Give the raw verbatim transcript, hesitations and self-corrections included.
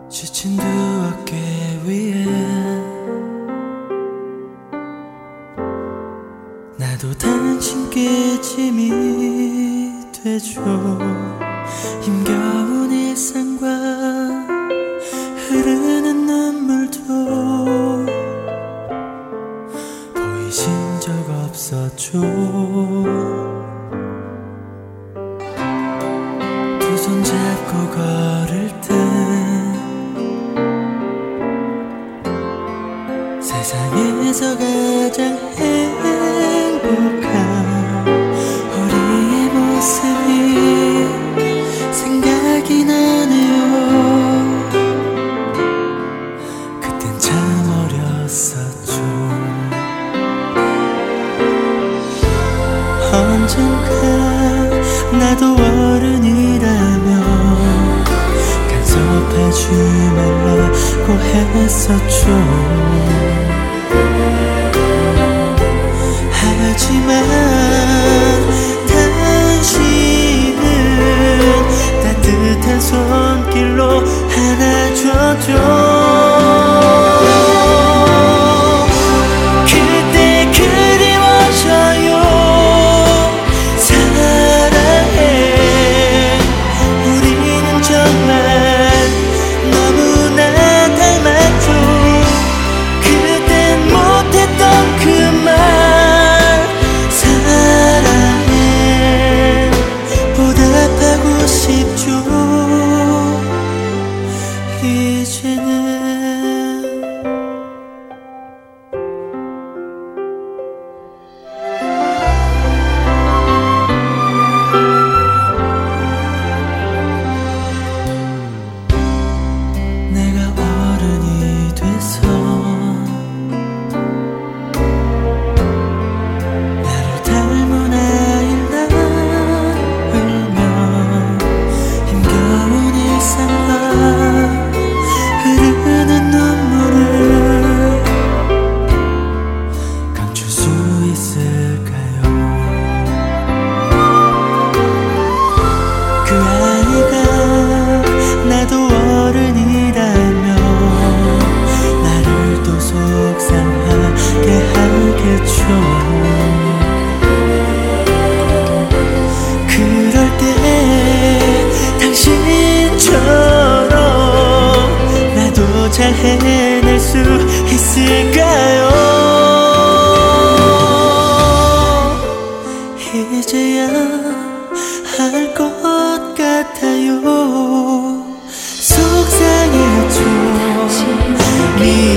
지친 두 어깨 위에 나도 당신께 짐이 되죠. 힘겨운 일상과 흐르는 눈물도 보이신 적 없었죠. 두 손 잡고 걸을 때 세상에서 가장 행복한 우리의 모습이 생각이 나네요. 그땐 참 어렸었죠. 언젠가 나도 어른이라면 간섭하지 말라고 했었죠. 하지만 당신은 따뜻한 손길로 안아줬죠. 그때 그리워져요. 사랑해. 우리는 정말 너무나 닮았죠. 그땐 못했던 그 말 싶죠. 이제는 내가 어른이 돼서 나를 닮은 아이를 흐르는 눈물을 감출 수 있을까요? 그 아이가 나도 어른이라면 나를 또 속상하게 하겠죠. 그럴 때 당신처럼 잘 해낼 수 있을까요? 이제야 할 것 같아요. 속상했죠.